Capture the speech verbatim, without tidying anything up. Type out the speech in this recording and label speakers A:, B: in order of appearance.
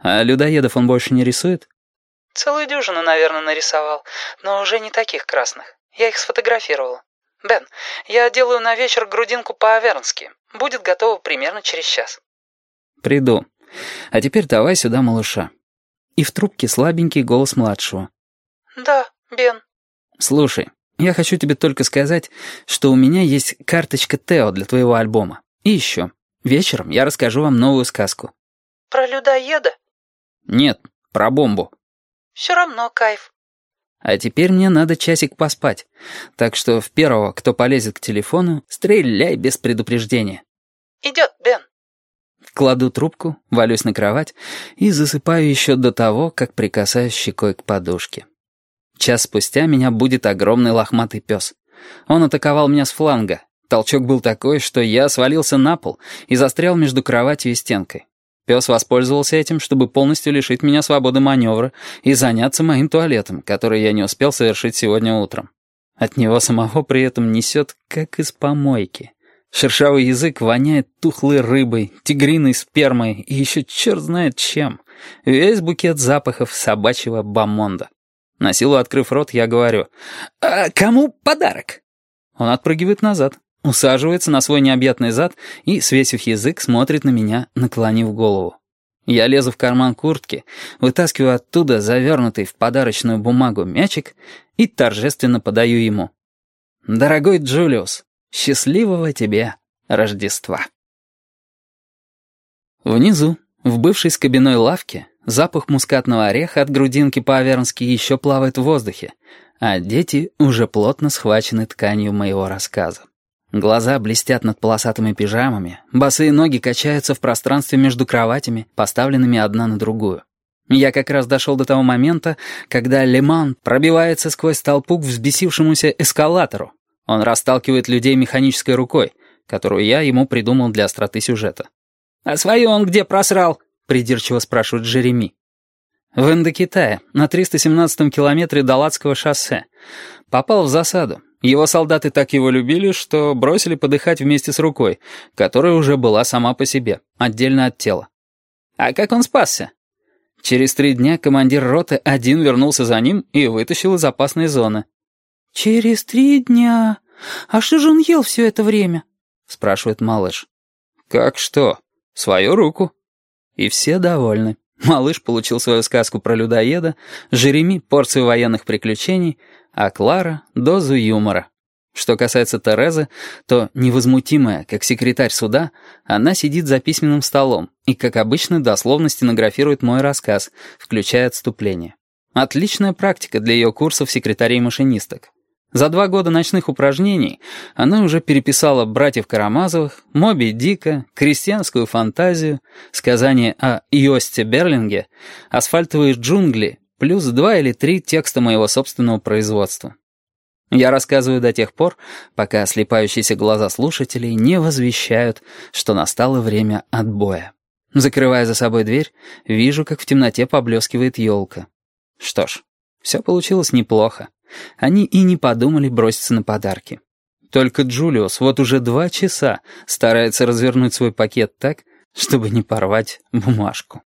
A: А людоедов он больше не рисует?
B: Целую дюжину, наверное, нарисовал, но уже не таких красных. Я их сфотографировала. Бен, я делаю на вечер грудинку по-авернски. Будет готово примерно через час.
A: Приду. А теперь давай сюда малыша. И в трубке слабенький голос младшего.
B: Да, Бен.
A: Слушай, я хочу тебе только сказать, что у меня есть карточка Тео для твоего альбома. И еще, вечером я расскажу вам новую сказку.
B: Про людоеда?
A: Нет, про бомбу.
B: Все равно кайф.
A: А теперь мне надо часик поспать. Так что в первого, кто полезет к телефону, стреляй без предупреждения.
B: Идет, Бен.
A: Кладу трубку, валюсь на кровать и засыпаю еще до того, как прикасаюсь щекой к подушке. Час спустя меня будет огромный лохматый пес. Он атаковал меня с фланга. Толчок был такой, что я свалился на пол и застрял между кроватью и стенкой. Пес воспользовался этим, чтобы полностью лишить меня свободы маневра и заняться моим туалетом, который я не успел совершить сегодня утром. От него самого при этом несет, как из помойки. Шершавый язык воняет тухлой рыбой, тигриной спермой и еще черт знает чем. Весь букет запахов собачьего бомонда. На силу открыв рот, я говорю: «А кому подарок?» Он отпрыгивает назад, усаживается на свой необъятный зад и, свесив язык, смотрит на меня, наклонив голову. Я лезу в карман куртки, вытаскиваю оттуда завернутый в подарочную бумагу мячик и торжественно подаю ему. «Дорогой Джулиус, счастливого тебе Рождества!» Внизу, в бывшей скобяной лавке, запах мускатного ореха от грудинки по-авернски еще плавает в воздухе, а дети уже плотно схвачены тканью моего рассказа. Глаза блестят над полосатыми пижамами, босые ноги качаются в пространстве между кроватями, поставленными одна на другую. Я как раз дошел до того момента, когда Леман пробивается сквозь толпу к взбесившемуся эскалатору. Он расталкивает людей механической рукой, которую я ему придумал для остроты сюжета. «А свою он где просрал?» — придирчиво спрашивает Джереми. «В Индокитае, на триста семнадцатом километре Далатского шоссе. Попал в засаду. Его солдаты так его любили, что бросили подыхать вместе с рукой, которая уже была сама по себе, отдельно от тела. А как он спасся? Через три дня командир роты один вернулся за ним и вытащил из опасной зоны».
B: «Через три дня? А что же он ел все это время?»
A: — спрашивает малыш. «Как что? Свою руку». И все довольны. Малыш получил свою сказку про людоеда, Жереми — порцию военных приключений, а Клара — дозу юмора. Что касается Терезы, то, невозмутимая, как секретарь суда, она сидит за письменным столом и, как обычно, дословно стенографирует мой рассказ, включая отступление. Отличная практика для ее курсов секретарей-машинисток. За два года ночных упражнений она уже переписала «Братьев Карамазовых», «Моби Дика», «Крестьянскую фантазию», сказание о Йосте Берлинге, «Асфальтовые джунгли», плюс два или три текста моего собственного производства. Я рассказываю до тех пор, пока слепающиеся глаза слушателей не возвещают, что настало время отбоя. Закрывая за собой дверь, вижу, как в темноте поблескивает елка. Что ж, все получилось неплохо. Они и не подумали броситься на подарки. Только Джулиус вот уже два часа старается развернуть свой пакет так, чтобы не порвать бумажку.